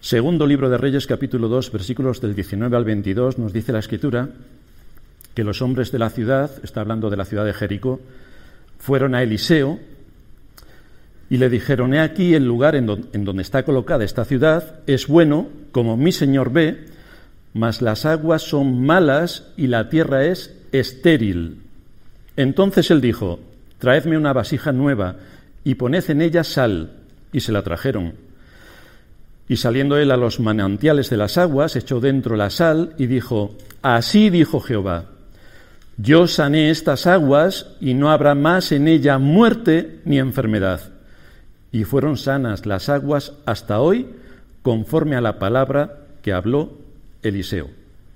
Segundo libro de Reyes, capítulo 2, versículos del 19 al 22, nos dice la Escritura que los hombres de la ciudad, está hablando de la ciudad de Jericó, fueron a Eliseo y le dijeron: he aquí el lugar en donde está colocada esta ciudad, es bueno, como mi señor ve, mas las aguas son malas y la tierra es estéril. Entonces él dijo: traedme una vasija nueva y poned en ella sal. Y se la trajeron. Y saliendo él a los manantiales de las aguas, echó dentro la sal y dijo: así dijo Jehová, yo sané estas aguas y no habrá más en ella muerte ni enfermedad. Y fueron sanas las aguas hasta hoy, conforme a la palabra que habló Eliseo.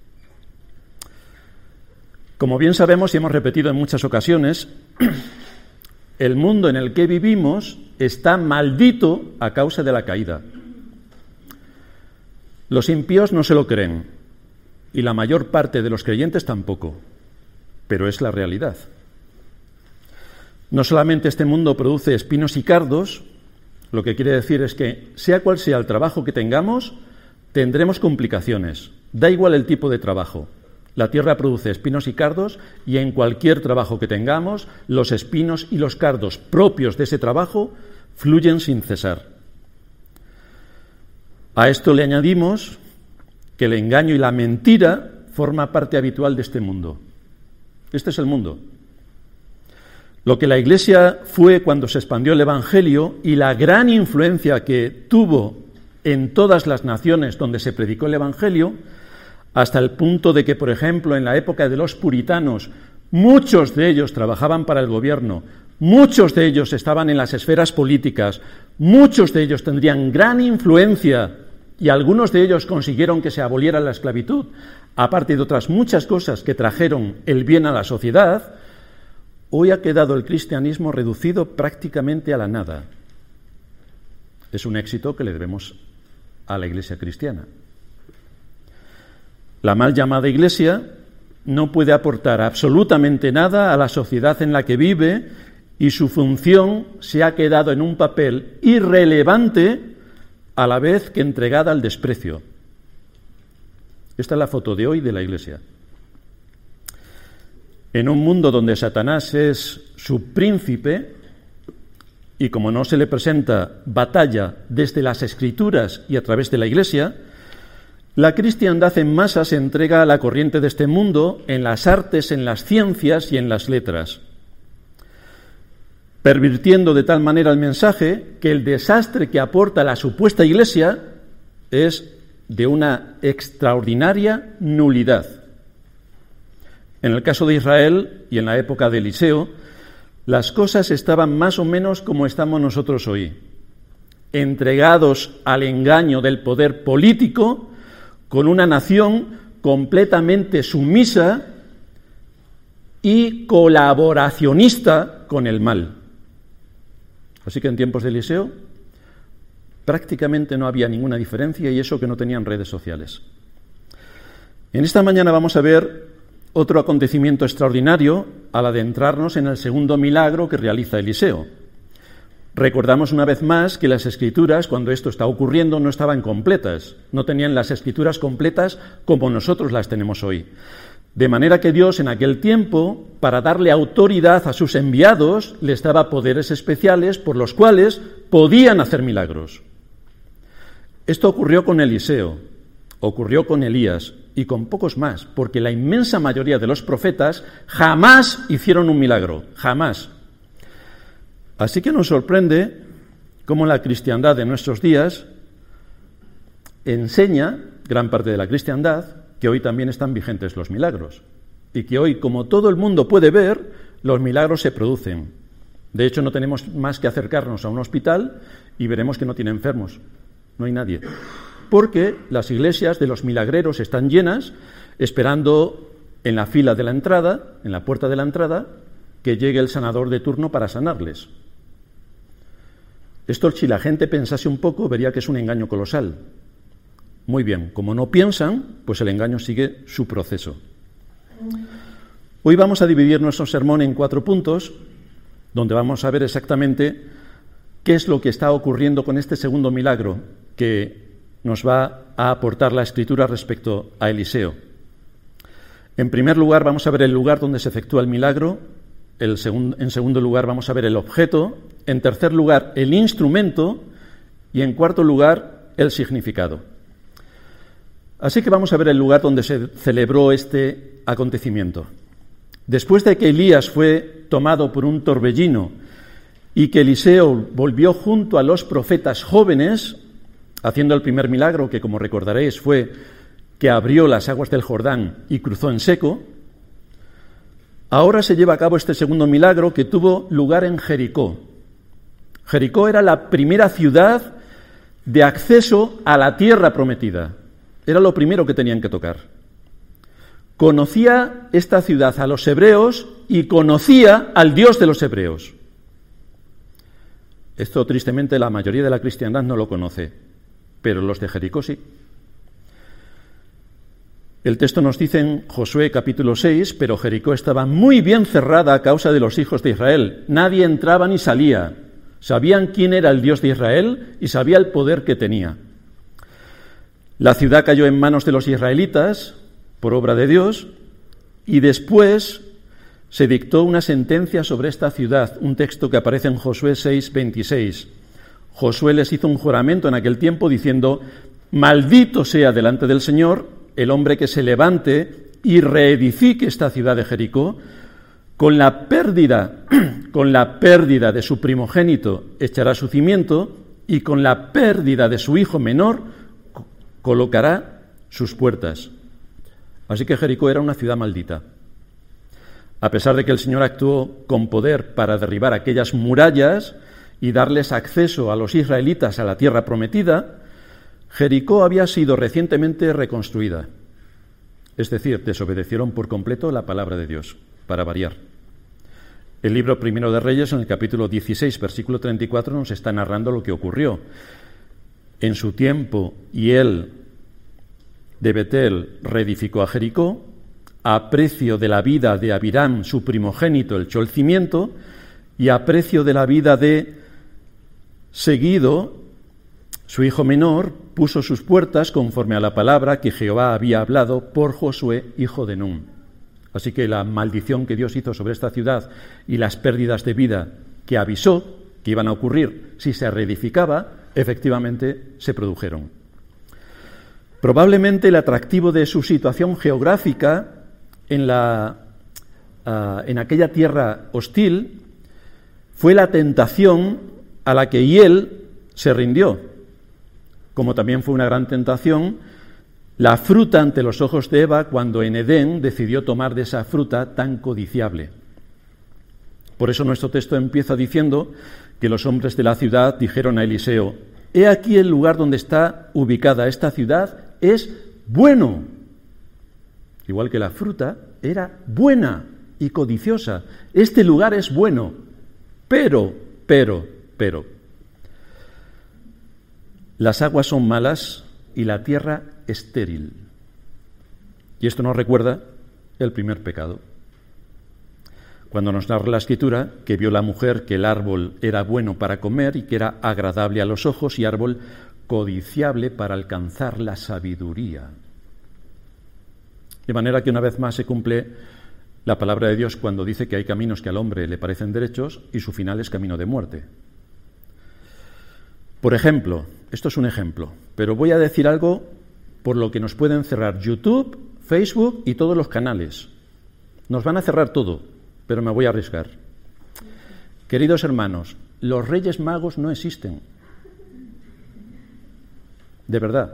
Como bien sabemos y hemos repetido en muchas ocasiones, el mundo en el que vivimos está maldito a causa de la caída. Los impíos no se lo creen, y la mayor parte de los creyentes tampoco, pero es la realidad. No solamente este mundo produce espinos y cardos, lo que quiere decir es que, sea cual sea el trabajo que tengamos, tendremos complicaciones. Da igual el tipo de trabajo. La tierra produce espinos y cardos, y en cualquier trabajo que tengamos, los espinos y los cardos propios de ese trabajo fluyen sin cesar. A esto le añadimos que el engaño y la mentira forma parte habitual de este mundo. Este es el mundo. Lo que la Iglesia fue cuando se expandió el Evangelio y la gran influencia que tuvo en todas las naciones donde se predicó el Evangelio, hasta el punto de que, por ejemplo, en la época de los puritanos, muchos de ellos trabajaban para el gobierno, muchos de ellos estaban en las esferas políticas, muchos de ellos tendrían gran influencia y algunos de ellos consiguieron que se aboliera la esclavitud, aparte de otras muchas cosas que trajeron el bien a la sociedad. Hoy ha quedado el cristianismo reducido prácticamente a la nada. Es un éxito que le debemos a la Iglesia cristiana. La mal llamada Iglesia no puede aportar absolutamente nada a la sociedad en la que vive y su función se ha quedado en un papel irrelevante a la vez que entregada al desprecio. Esta es la foto de hoy de la Iglesia. En un mundo donde Satanás es su príncipe y como no se le presenta batalla desde las Escrituras y a través de la Iglesia, la cristiandad en masa se entrega a la corriente de este mundo en las artes, en las ciencias y en las letras, pervirtiendo de tal manera el mensaje que el desastre que aporta la supuesta Iglesia es de una extraordinaria nulidad. En el caso de Israel y en la época de Eliseo, las cosas estaban más o menos como estamos nosotros hoy, entregados al engaño del poder político, con una nación completamente sumisa y colaboracionista con el mal. Así que en tiempos de Eliseo prácticamente no había ninguna diferencia, y eso que no tenían redes sociales. En esta mañana vamos a ver otro acontecimiento extraordinario al adentrarnos en el segundo milagro que realiza Eliseo. Recordamos una vez más que las Escrituras, cuando esto está ocurriendo, no estaban completas, no tenían las Escrituras completas como nosotros las tenemos hoy. De manera que Dios en aquel tiempo, para darle autoridad a sus enviados, les daba poderes especiales por los cuales podían hacer milagros. Esto ocurrió con Eliseo, ocurrió con Elías y con pocos más, porque la inmensa mayoría de los profetas jamás hicieron un milagro, jamás. Así que nos sorprende cómo la cristiandad de nuestros días enseña, gran parte de la cristiandad, que hoy también están vigentes los milagros, y que hoy, como todo el mundo puede ver, los milagros se producen. De hecho, no tenemos más que acercarnos a un hospital y veremos que no tiene enfermos, no hay nadie, porque las iglesias de los milagreros están llenas, esperando en la fila de la entrada, en la puerta de la entrada, que llegue el sanador de turno para sanarles. Esto, si la gente pensase un poco, vería que es un engaño colosal. Muy bien, como no piensan, pues el engaño sigue su proceso. Hoy vamos a dividir nuestro sermón en 4 puntos, donde vamos a ver exactamente qué es lo que está ocurriendo con este segundo milagro que nos va a aportar la Escritura respecto a Eliseo. En primer lugar, vamos a ver el lugar donde se efectúa el milagro. En segundo lugar, vamos a ver el objeto. En tercer lugar, el instrumento. Y en cuarto lugar, el significado. Así que vamos a ver el lugar donde se celebró este acontecimiento. Después de que Elías fue tomado por un torbellino y que Eliseo volvió junto a los profetas jóvenes, haciendo el primer milagro, que como recordaréis fue que abrió las aguas del Jordán y cruzó en seco, ahora se lleva a cabo este segundo milagro que tuvo lugar en Jericó. Jericó era la primera ciudad de acceso a la tierra prometida. Era lo primero que tenían que tocar. Conocía esta ciudad a los hebreos y conocía al Dios de los hebreos. Esto, tristemente, la mayoría de la cristiandad no lo conoce, pero los de Jericó sí. El texto nos dice en Josué capítulo 6, pero Jericó estaba muy bien cerrada a causa de los hijos de Israel. Nadie entraba ni salía. Sabían quién era el Dios de Israel y sabía el poder que tenía. La ciudad cayó en manos de los israelitas por obra de Dios y después se dictó una sentencia sobre esta ciudad, un texto que aparece en Josué 6:26. Josué les hizo un juramento en aquel tiempo diciendo: maldito sea delante del Señor el hombre que se levante y reedifique esta ciudad de Jericó, con la pérdida de su primogénito echará su cimiento y con la pérdida de su hijo menor colocará sus puertas. Así que Jericó era una ciudad maldita. A pesar de que el Señor actuó con poder para derribar aquellas murallas y darles acceso a los israelitas a la tierra prometida, Jericó había sido recientemente reconstruida. Es decir, desobedecieron por completo la palabra de Dios, para variar. El libro Primero de Reyes, en el capítulo 16, versículo 34, nos está narrando lo que ocurrió. En su tiempo, Hiel de Betel reedificó a Jericó, a precio de la vida de Abiram, su primogénito, echó el cimiento, y a precio de la vida de Seguido, su hijo menor, puso sus puertas conforme a la palabra que Jehová había hablado por Josué, hijo de Nun. Así que la maldición que Dios hizo sobre esta ciudad y las pérdidas de vida que avisó que iban a ocurrir si se reedificaba, efectivamente se produjeron. Probablemente el atractivo de su situación geográfica en aquella tierra hostil fue la tentación a la que Hiel se rindió, como también fue una gran tentación la fruta ante los ojos de Eva cuando en Edén decidió tomar de esa fruta tan codiciable. Por eso nuestro texto empieza diciendo que los hombres de la ciudad dijeron a Eliseo: he aquí el lugar donde está ubicada esta ciudad es bueno. Igual que la fruta era buena y codiciosa. Este lugar es bueno, pero. Las aguas son malas y la tierra estéril. Y esto nos recuerda el primer pecado. Cuando nos narra la Escritura que vio la mujer que el árbol era bueno para comer y que era agradable a los ojos y árbol codiciable para alcanzar la sabiduría. De manera que una vez más se cumple la palabra de Dios cuando dice que hay caminos que al hombre le parecen derechos y su final es camino de muerte. Por ejemplo, esto es un ejemplo, pero voy a decir algo por lo que nos pueden cerrar YouTube, Facebook y todos los canales. Nos van a cerrar todo, pero me voy a arriesgar. Queridos hermanos, los Reyes Magos no existen. De verdad.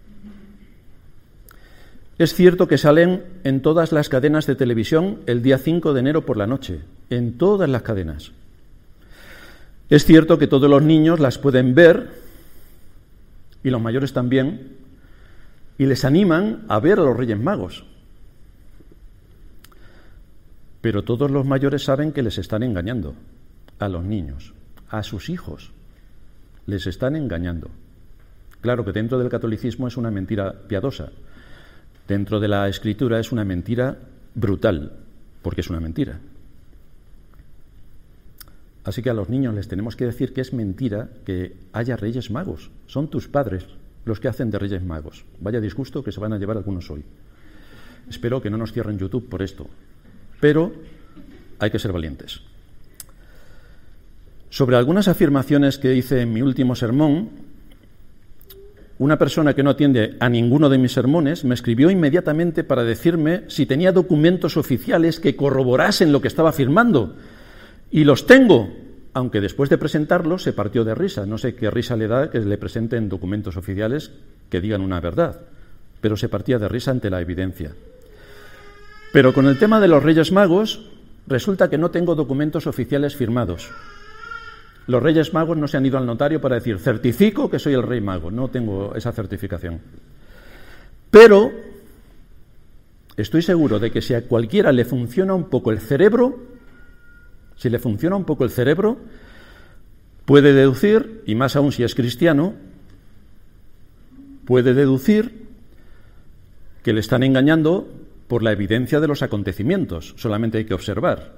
Es cierto que salen en todas las cadenas de televisión el día 5 de enero por la noche, en todas las cadenas. Es cierto que todos los niños las pueden ver, y los mayores también, y les animan a ver a los Reyes Magos. Pero todos los mayores saben que les están engañando a los niños, a sus hijos. Les están engañando. Claro que dentro del catolicismo es una mentira piadosa. Dentro de la Escritura es una mentira brutal, porque es una mentira. Así que a los niños les tenemos que decir que es mentira que haya Reyes Magos. Son tus padres los que hacen de Reyes Magos. Vaya disgusto que se van a llevar algunos hoy. Espero que no nos cierren YouTube por esto, pero hay que ser valientes. Sobre algunas afirmaciones que hice en mi último sermón, una persona que no atiende a ninguno de mis sermones me escribió inmediatamente para decirme si tenía documentos oficiales que corroborasen lo que estaba afirmando. Y los tengo, aunque después de presentarlos se partió de risa. No sé qué risa le da que le presenten documentos oficiales que digan una verdad, pero se partía de risa ante la evidencia. Pero con el tema de los Reyes Magos, resulta que no tengo documentos oficiales firmados. Los Reyes Magos no se han ido al notario para decir, certifico que soy el Rey Mago. No tengo esa certificación. Pero estoy seguro de que si a cualquiera le funciona un poco el cerebro, puede deducir, y más aún si es cristiano, puede deducir que le están engañando por la evidencia de los acontecimientos. Solamente hay que observar.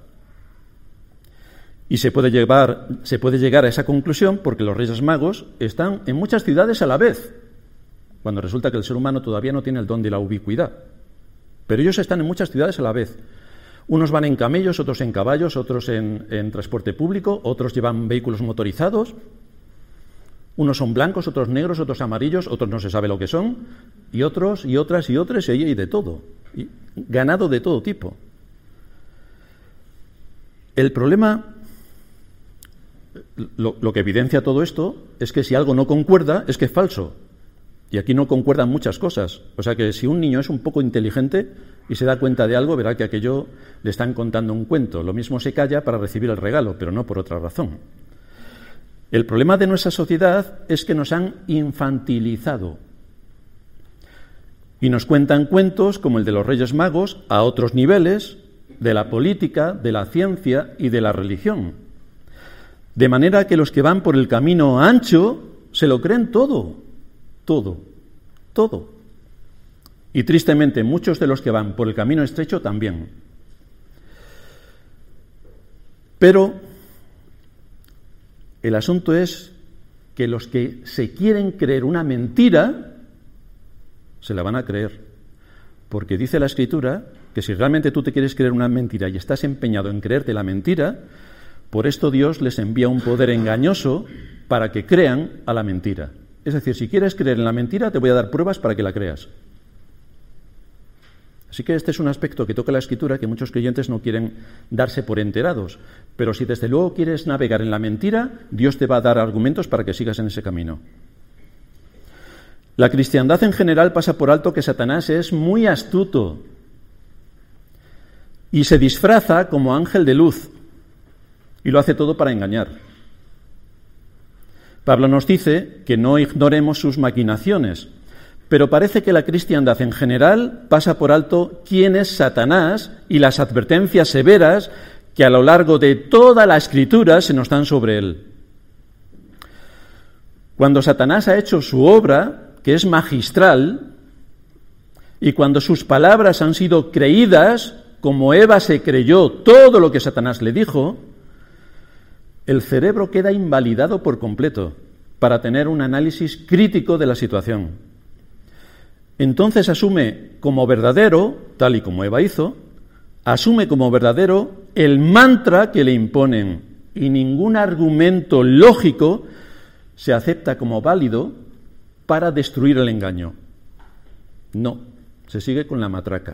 Y se puede llegar a esa conclusión porque los Reyes Magos están en muchas ciudades a la vez, cuando resulta que el ser humano todavía no tiene el don de la ubicuidad. Pero ellos están en muchas ciudades a la vez. Unos van en camellos, otros en caballos, otros en transporte público, otros llevan vehículos motorizados. Unos son blancos, otros negros, otros amarillos, otros no se sabe lo que son, y otros, y otras, y otros, y de todo. Y ganado de todo tipo. El problema, lo que evidencia todo esto, es que si algo no concuerda, es que es falso. Y aquí no concuerdan muchas cosas. O sea que si un niño es un poco inteligente y se da cuenta de algo, verá que aquello le están contando un cuento. Lo mismo se calla para recibir el regalo, pero no por otra razón. El problema de nuestra sociedad es que nos han infantilizado. Y nos cuentan cuentos como el de los Reyes Magos a otros niveles, de la política, de la ciencia y de la religión. De manera que los que van por el camino ancho se lo creen todo. Y tristemente muchos de los que van por el camino estrecho también. Pero el asunto es que los que se quieren creer una mentira, se la van a creer. Porque dice la Escritura que si realmente tú te quieres creer una mentira y estás empeñado en creerte la mentira, por esto Dios les envía un poder engañoso para que crean a la mentira. Es decir, si quieres creer en la mentira, te voy a dar pruebas para que la creas. Así que este es un aspecto que toca la Escritura que muchos creyentes no quieren darse por enterados. Pero si desde luego quieres navegar en la mentira, Dios te va a dar argumentos para que sigas en ese camino. La cristiandad en general pasa por alto que Satanás es muy astuto y se disfraza como ángel de luz y lo hace todo para engañar. Pablo nos dice que no ignoremos sus maquinaciones, pero parece que la cristiandad en general pasa por alto quién es Satanás y las advertencias severas que a lo largo de toda la Escritura se nos dan sobre él. Cuando Satanás ha hecho su obra, que es magistral, y cuando sus palabras han sido creídas, como Eva se creyó todo lo que Satanás le dijo, el cerebro queda invalidado por completo para tener un análisis crítico de la situación. Entonces asume como verdadero, tal y como Eva hizo, asume como verdadero el mantra que le imponen y ningún argumento lógico se acepta como válido para destruir el engaño. No, se sigue con la matraca.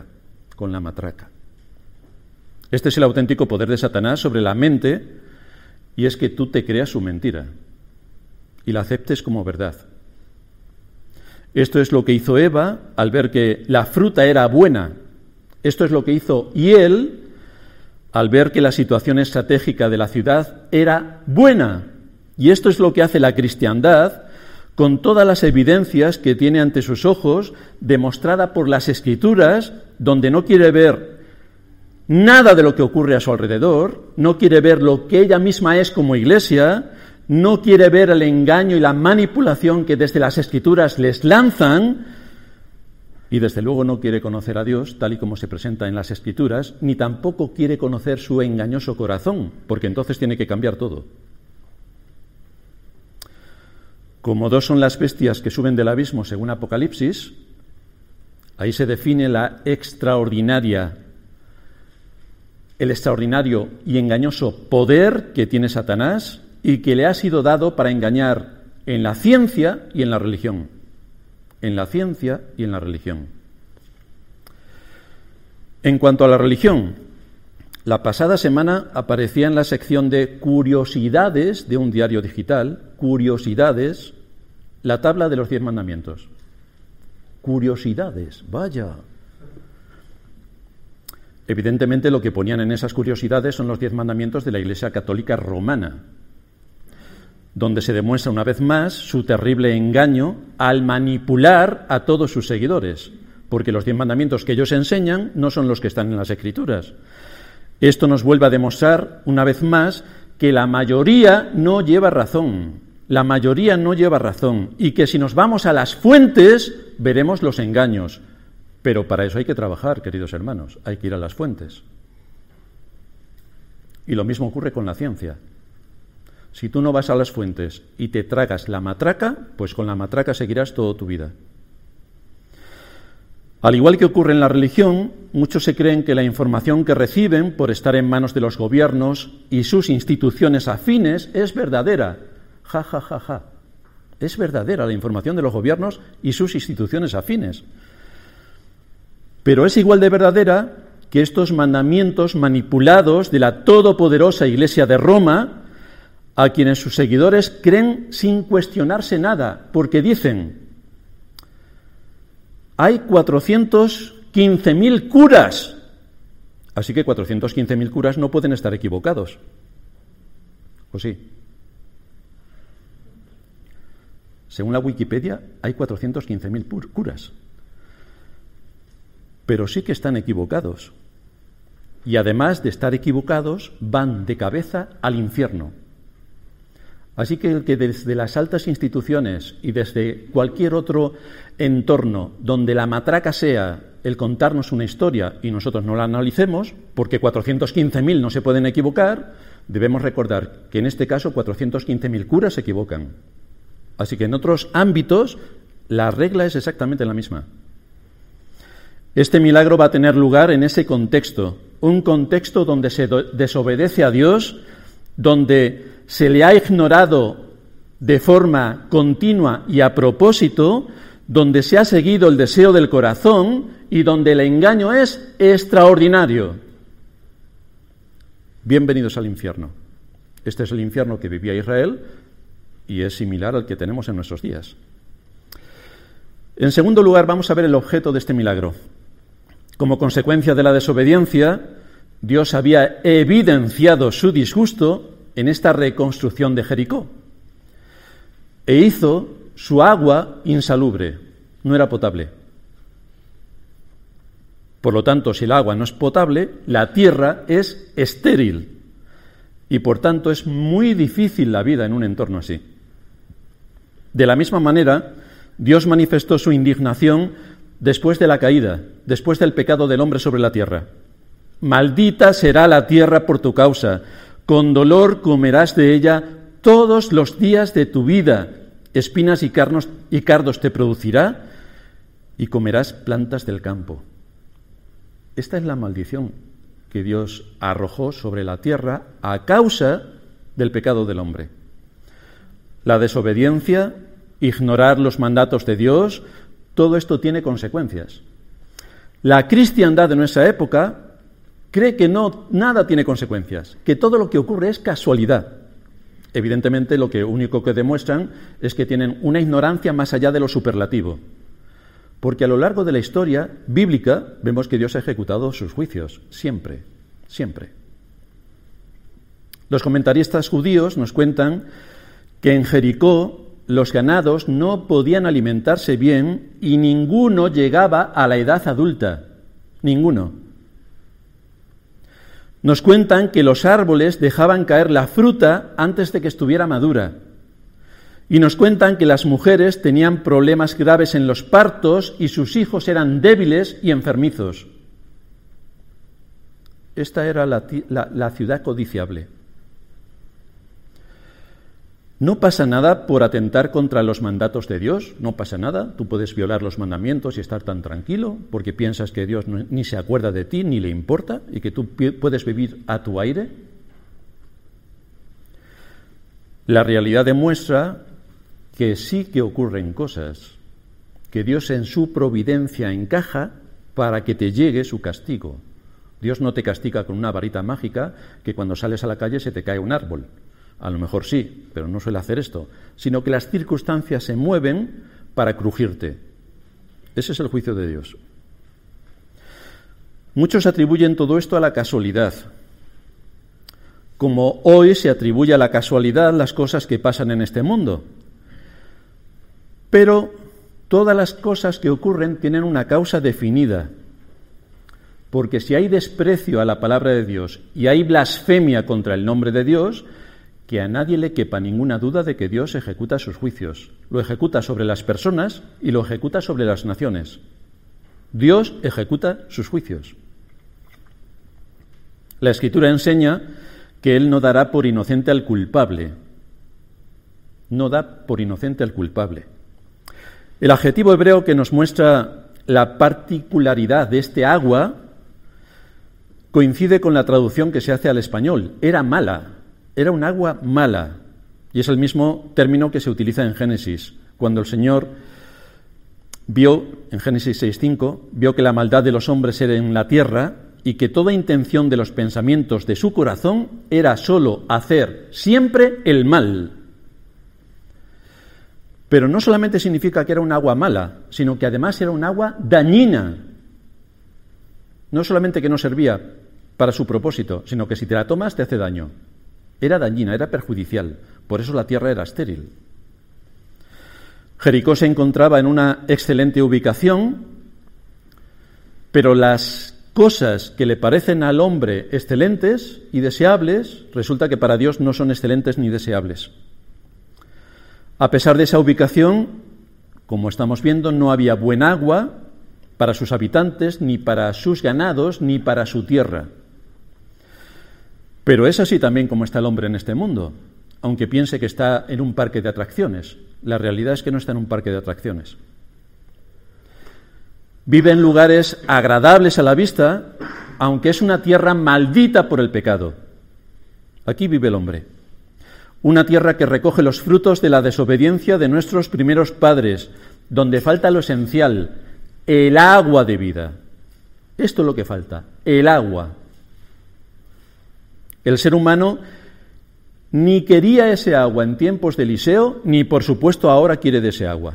Este es el auténtico poder de Satanás sobre la mente, y es que tú te creas su mentira y la aceptes como verdad. Esto es lo que hizo Eva al ver que la fruta era buena. Esto es lo que hizo él al ver que la situación estratégica de la ciudad era buena. Y esto es lo que hace la cristiandad con todas las evidencias que tiene ante sus ojos, demostrada por las Escrituras, donde no quiere ver nada de lo que ocurre a su alrededor, no quiere ver lo que ella misma es como iglesia, no quiere ver el engaño y la manipulación que desde las Escrituras les lanzan, y desde luego no quiere conocer a Dios tal y como se presenta en las Escrituras, ni tampoco quiere conocer su engañoso corazón, porque entonces tiene que cambiar todo. Como 2 son las bestias que suben del abismo según Apocalipsis, ahí se define el extraordinario y engañoso poder que tiene Satanás y que le ha sido dado para engañar en la ciencia y en la religión. En la ciencia y en la religión. En cuanto a la religión, la pasada semana aparecía en la sección de curiosidades de un diario digital, curiosidades, la tabla de los 10 mandamientos. Curiosidades, vaya. Evidentemente lo que ponían en esas curiosidades son los 10 mandamientos de la Iglesia Católica Romana, donde se demuestra una vez más su terrible engaño al manipular a todos sus seguidores, porque los 10 mandamientos que ellos enseñan no son los que están en las Escrituras. Esto nos vuelve a demostrar una vez más que la mayoría no lleva razón. La mayoría no lleva razón y que si nos vamos a las fuentes veremos los engaños. Pero para eso hay que trabajar, queridos hermanos, hay que ir a las fuentes. Y lo mismo ocurre con la ciencia. Si tú no vas a las fuentes y te tragas la matraca, pues con la matraca seguirás toda tu vida. Al igual que ocurre en la religión, muchos se creen que la información que reciben por estar en manos de los gobiernos y sus instituciones afines es verdadera. Ja, ja, ja, ja. Es verdadera la información de los gobiernos y sus instituciones afines. Pero es igual de verdadera que estos mandamientos manipulados de la todopoderosa Iglesia de Roma, a quienes sus seguidores creen sin cuestionarse nada, porque dicen: hay 415.000 curas, así que 415.000 curas no pueden estar equivocados. ¿O sí? Según la Wikipedia, hay 415.000 curas. Pero sí que están equivocados. Y además de estar equivocados, van de cabeza al infierno. Así que el que desde las altas instituciones y desde cualquier otro entorno donde la matraca sea el contarnos una historia y nosotros no la analicemos, porque 415.000 no se pueden equivocar, debemos recordar que en este caso 415.000 curas se equivocan. Así que en otros ámbitos la regla es exactamente la misma. Este milagro va a tener lugar en ese contexto, un contexto donde se desobedece a Dios, donde se le ha ignorado de forma continua y a propósito, donde se ha seguido el deseo del corazón y donde el engaño es extraordinario. Bienvenidos al infierno. Este es el infierno que vivía Israel y es similar al que tenemos en nuestros días. En segundo lugar, vamos a ver el objeto de este milagro. Como consecuencia de la desobediencia, Dios había evidenciado su disgusto en esta reconstrucción de Jericó e hizo su agua insalubre, no era potable. Por lo tanto, si el agua no es potable, la tierra es estéril y por tanto es muy difícil la vida en un entorno así. De la misma manera, Dios manifestó su indignación después de la caída, después del pecado del hombre sobre la tierra. Maldita será la tierra por tu causa, con dolor comerás de ella todos los días de tu vida, espinas y cardos te producirá y comerás plantas del campo. Esta es la maldición que Dios arrojó sobre la tierra a causa del pecado del hombre. La desobediencia, ignorar los mandatos de Dios, todo esto tiene consecuencias. La cristiandad de nuestra época cree que nada tiene consecuencias, que todo lo que ocurre es casualidad. Evidentemente, lo único que demuestran es que tienen una ignorancia más allá de lo superlativo. Porque a lo largo de la historia bíblica vemos que Dios ha ejecutado sus juicios, siempre, siempre. Los comentaristas judíos nos cuentan que en Jericó los ganados no podían alimentarse bien y ninguno llegaba a la edad adulta, ninguno. Nos cuentan que los árboles dejaban caer la fruta antes de que estuviera madura. Y nos cuentan que las mujeres tenían problemas graves en los partos y sus hijos eran débiles y enfermizos. Esta era la ciudad codiciable. No pasa nada por atentar contra los mandatos de Dios, no pasa nada. Tú puedes violar los mandamientos y estar tan tranquilo porque piensas que Dios ni se acuerda de ti, ni le importa, y que tú puedes vivir a tu aire. La realidad demuestra que sí que ocurren cosas, que Dios en su providencia encaja para que te llegue su castigo. Dios no te castiga con una varita mágica que cuando sales a la calle se te cae un árbol. A lo mejor sí, pero no suele hacer esto, sino que las circunstancias se mueven para crujirte. Ese es el juicio de Dios. Muchos atribuyen todo esto a la casualidad, como hoy se atribuye a la casualidad las cosas que pasan en este mundo. Pero todas las cosas que ocurren tienen una causa definida, porque si hay desprecio a la palabra de Dios y hay blasfemia contra el nombre de Dios, que a nadie le quepa ninguna duda de que Dios ejecuta sus juicios. Lo ejecuta sobre las personas y lo ejecuta sobre las naciones. Dios ejecuta sus juicios. La Escritura enseña que Él no dará por inocente al culpable. No da por inocente al culpable. El adjetivo hebreo que nos muestra la particularidad de este agua coincide con la traducción que se hace al español. Era mala. Era un agua mala, y es el mismo término que se utiliza en Génesis, cuando el Señor vio, en Génesis 6:5, vio que la maldad de los hombres era en la tierra y que toda intención de los pensamientos de su corazón era solo hacer siempre el mal. Pero no solamente significa que era un agua mala, sino que además era un agua dañina. No solamente que no servía para su propósito, sino que si te la tomas te hace daño. Era dañina, era perjudicial, por eso la tierra era estéril. Jericó se encontraba en una excelente ubicación, pero las cosas que le parecen al hombre excelentes y deseables, resulta que para Dios no son excelentes ni deseables. A pesar de esa ubicación, como estamos viendo, no había buen agua para sus habitantes, ni para sus ganados, ni para su tierra. Pero es así también como está el hombre en este mundo, aunque piense que está en un parque de atracciones. La realidad es que no está en un parque de atracciones. Vive en lugares agradables a la vista, aunque es una tierra maldita por el pecado. Aquí vive el hombre. Una tierra que recoge los frutos de la desobediencia de nuestros primeros padres, donde falta lo esencial, el agua de vida. Esto es lo que falta, el agua. El ser humano ni quería ese agua en tiempos de Eliseo, ni por supuesto ahora quiere de ese agua.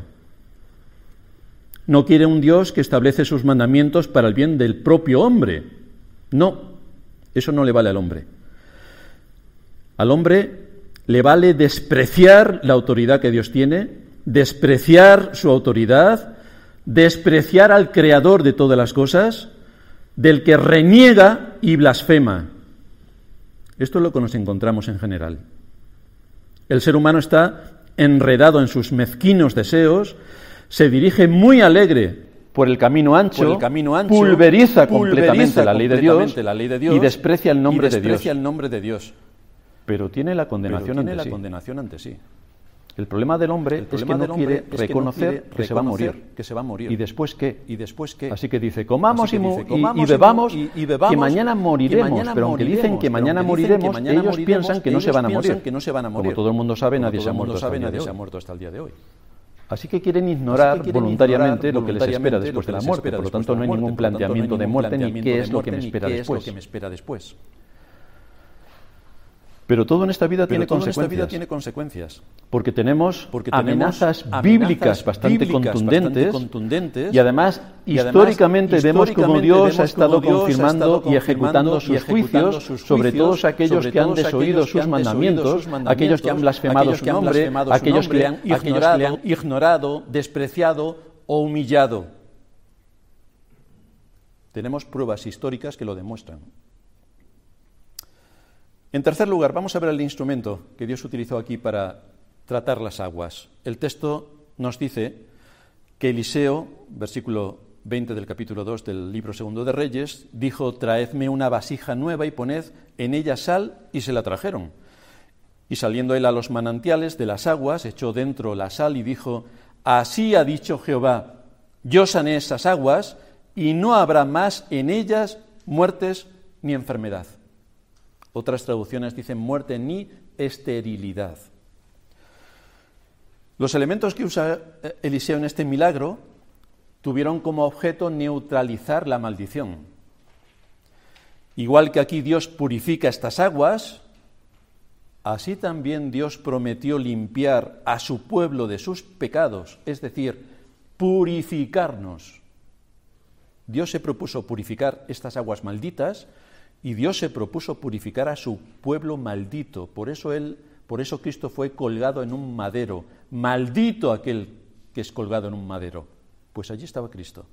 No quiere un Dios que establece sus mandamientos para el bien del propio hombre. No, eso no le vale al hombre. Al hombre le vale despreciar la autoridad que Dios tiene, despreciar su autoridad, despreciar al Creador de todas las cosas, del que reniega y blasfema. Esto es lo que nos encontramos en general. El ser humano está enredado en sus mezquinos deseos, se dirige muy alegre por el camino ancho, pulveriza completamente la ley de Dios y desprecia el nombre de Dios. Pero tiene la condenación ante sí. El problema del hombre es que no quiere reconocer que se va a morir. ¿Y después qué? Así que dice, comamos y bebamos, que mañana moriremos. Pero aunque dicen que mañana moriremos, ellos piensan que no se van a morir. Como todo el mundo sabe, nadie se ha muerto hasta el día de hoy. Así que quieren ignorar voluntariamente lo que les espera después de la muerte. Por lo tanto, no hay ningún planteamiento de muerte ni qué es lo que me espera después. Pero todo en esta vida tiene consecuencias. Porque tenemos amenazas bíblicas bastante contundentes y además históricamente vemos cómo Dios ha estado confirmando y ejecutando sus juicios sobre todos aquellos que han desoído sus mandamientos, aquellos que han blasfemado su nombre, aquellos que le han ignorado, despreciado o humillado. Tenemos pruebas históricas que lo demuestran. En tercer lugar, vamos a ver el instrumento que Dios utilizó aquí para tratar las aguas. El texto nos dice que Eliseo, versículo 20 del capítulo 2 del libro segundo de Reyes, dijo, traedme una vasija nueva y poned en ella sal, y se la trajeron. Y saliendo él a los manantiales de las aguas, echó dentro la sal y dijo: así ha dicho Jehová, yo sané esas aguas, y no habrá más en ellas muertes ni enfermedad. Otras traducciones dicen muerte ni esterilidad. Los elementos que usa Eliseo en este milagro tuvieron como objeto neutralizar la maldición. Igual que aquí Dios purifica estas aguas, así también Dios prometió limpiar a su pueblo de sus pecados, es decir, purificarnos. Dios se propuso purificar estas aguas malditas y Dios se propuso purificar a su pueblo maldito. Por eso Cristo fue colgado en un madero. Maldito aquel que es colgado en un madero. Pues allí estaba Cristo.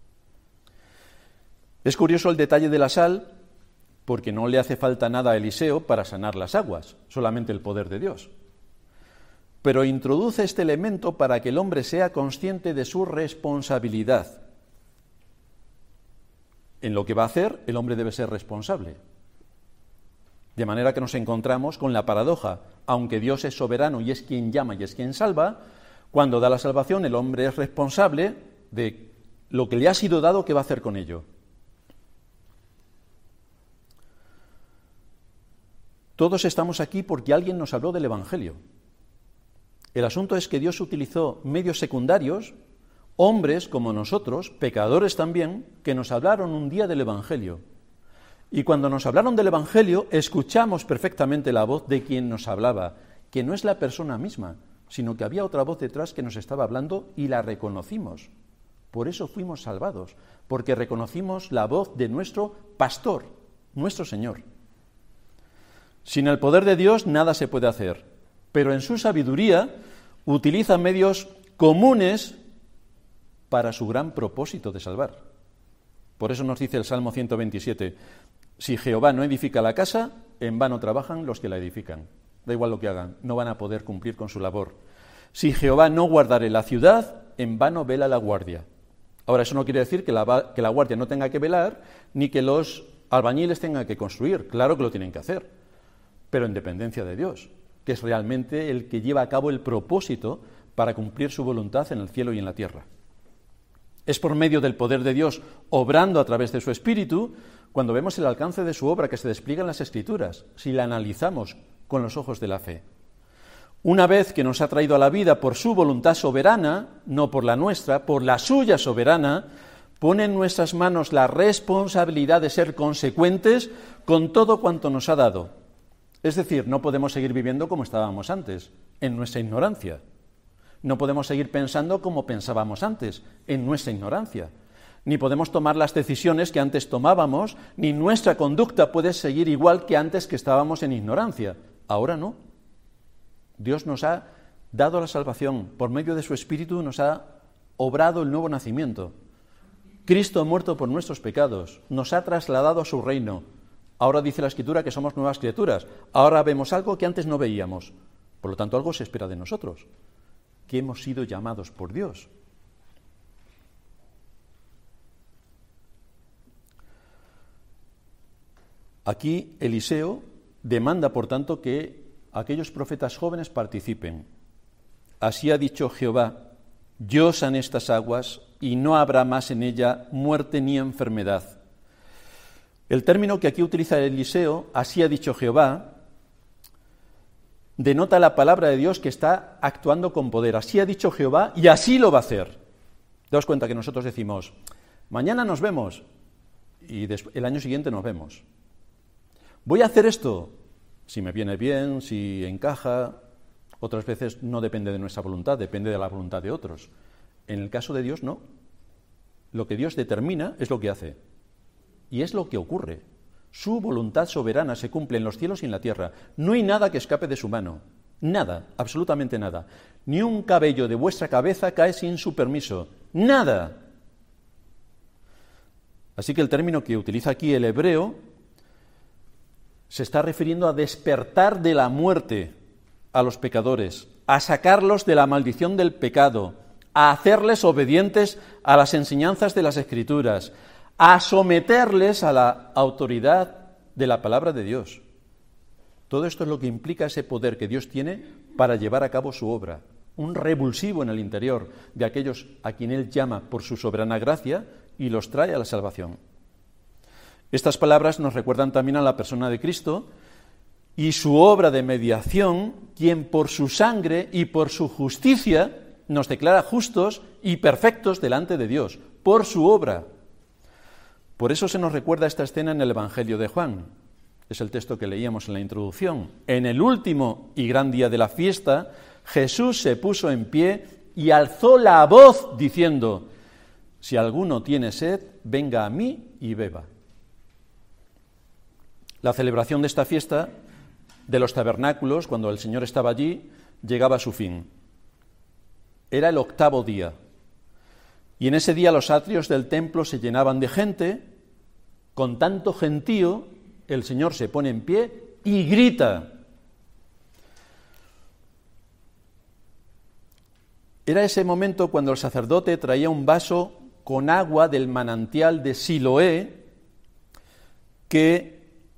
Es curioso el detalle de la sal, porque no le hace falta nada a Eliseo para sanar las aguas, solamente el poder de Dios. Pero introduce este elemento para que el hombre sea consciente de su responsabilidad. En lo que va a hacer, el hombre debe ser responsable. De manera que nos encontramos con la paradoja. Aunque Dios es soberano y es quien llama y es quien salva, cuando da la salvación el hombre es responsable de lo que le ha sido dado, ¿qué va a hacer con ello? Todos estamos aquí porque alguien nos habló del Evangelio. El asunto es que Dios utilizó medios secundarios, hombres como nosotros, pecadores también, que nos hablaron un día del Evangelio. Y cuando nos hablaron del Evangelio, escuchamos perfectamente la voz de quien nos hablaba, que no es la persona misma, sino que había otra voz detrás que nos estaba hablando y la reconocimos. Por eso fuimos salvados, porque reconocimos la voz de nuestro pastor, nuestro Señor. Sin el poder de Dios nada se puede hacer, pero en su sabiduría utiliza medios comunes para su gran propósito de salvar. Por eso nos dice el Salmo 127, si Jehová no edifica la casa, en vano trabajan los que la edifican. Da igual lo que hagan, no van a poder cumplir con su labor. Si Jehová no guardare la ciudad, en vano vela la guardia. Ahora, eso no quiere decir que la guardia no tenga que velar, ni que los albañiles tengan que construir. Claro que lo tienen que hacer, pero en dependencia de Dios, que es realmente el que lleva a cabo el propósito para cumplir su voluntad en el cielo y en la tierra. Es por medio del poder de Dios, obrando a través de su Espíritu, cuando vemos el alcance de su obra que se despliega en las Escrituras, si la analizamos con los ojos de la fe. Una vez que nos ha traído a la vida por su voluntad soberana, no por la nuestra, por la suya soberana, pone en nuestras manos la responsabilidad de ser consecuentes con todo cuanto nos ha dado. Es decir, no podemos seguir viviendo como estábamos antes, en nuestra ignorancia. No podemos seguir pensando como pensábamos antes, en nuestra ignorancia. Ni podemos tomar las decisiones que antes tomábamos, ni nuestra conducta puede seguir igual que antes que estábamos en ignorancia. Ahora no. Dios nos ha dado la salvación, por medio de su Espíritu nos ha obrado el nuevo nacimiento. Cristo ha muerto por nuestros pecados, nos ha trasladado a su reino. Ahora dice la Escritura que somos nuevas criaturas. Ahora vemos algo que antes no veíamos. Por lo tanto, algo se espera de nosotros, que hemos sido llamados por Dios. Aquí Eliseo demanda, por tanto, que aquellos profetas jóvenes participen. Así ha dicho Jehová, yo sané estas aguas y no habrá más en ella muerte ni enfermedad. El término que aquí utiliza Eliseo, así ha dicho Jehová, denota la palabra de Dios que está actuando con poder. Así ha dicho Jehová y así lo va a hacer. Daos cuenta que nosotros decimos, mañana nos vemos y el año siguiente nos vemos. Voy a hacer esto, si me viene bien, si encaja. Otras veces no depende de nuestra voluntad, depende de la voluntad de otros. En el caso de Dios, no. Lo que Dios determina es lo que hace. Y es lo que ocurre. Su voluntad soberana se cumple en los cielos y en la tierra. No hay nada que escape de su mano. Nada, absolutamente nada. Ni un cabello de vuestra cabeza cae sin su permiso. Nada. Así que el término que utiliza aquí el hebreo se está refiriendo a despertar de la muerte a los pecadores, a sacarlos de la maldición del pecado, a hacerles obedientes a las enseñanzas de las Escrituras, a someterles a la autoridad de la palabra de Dios. Todo esto es lo que implica ese poder que Dios tiene para llevar a cabo su obra, un revulsivo en el interior de aquellos a quien Él llama por su soberana gracia y los trae a la salvación. Estas palabras nos recuerdan también a la persona de Cristo y su obra de mediación, quien por su sangre y por su justicia nos declara justos y perfectos delante de Dios, por su obra. Por eso se nos recuerda esta escena en el Evangelio de Juan. Es el texto que leíamos en la introducción. En el último y gran día de la fiesta, Jesús se puso en pie y alzó la voz diciendo: si alguno tiene sed, venga a mí y beba. La celebración de esta fiesta de los tabernáculos, cuando el Señor estaba allí, llegaba a su fin. Era el 8º día. Y en ese día los atrios del templo se llenaban de gente. Con tanto gentío, el Señor se pone en pie y grita. Era ese momento cuando el sacerdote traía un vaso con agua del manantial de Siloé que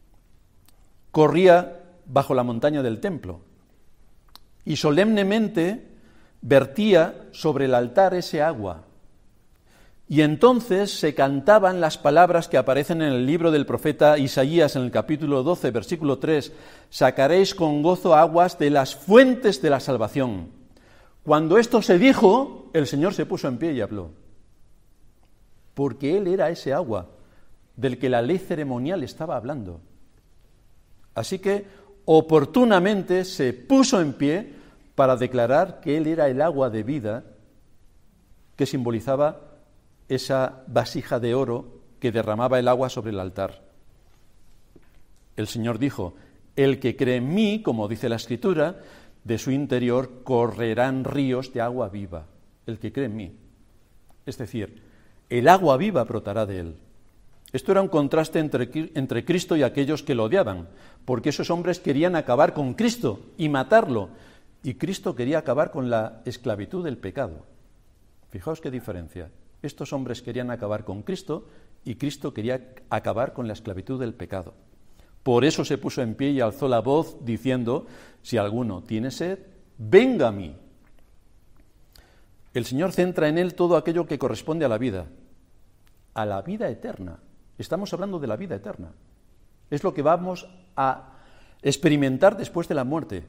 corría bajo la montaña del templo y solemnemente vertía sobre el altar ese agua. Y entonces se cantaban las palabras que aparecen en el libro del profeta Isaías en el capítulo 12, versículo 3: sacaréis con gozo aguas de las fuentes de la salvación. Cuando esto se dijo, el Señor se puso en pie y habló, porque Él era ese agua del que la ley ceremonial estaba hablando. Así que oportunamente se puso en pie para declarar que Él era el agua de vida que simbolizaba esa vasija de oro que derramaba el agua sobre el altar. El Señor dijo: el que cree en mí, como dice la Escritura, de su interior correrán ríos de agua viva. El que cree en mí. Es decir, el agua viva brotará de Él. Esto era un contraste entre Cristo y aquellos que lo odiaban, porque esos hombres querían acabar con Cristo y matarlo, y Cristo quería acabar con la esclavitud del pecado. Fijaos qué diferencia. Estos hombres querían acabar con Cristo y Cristo quería acabar con la esclavitud del pecado. Por eso se puso en pie y alzó la voz diciendo: si alguno tiene sed, venga a mí. El Señor centra en Él todo aquello que corresponde a la vida eterna. Estamos hablando de la vida eterna. Es lo que vamos a experimentar después de la muerte.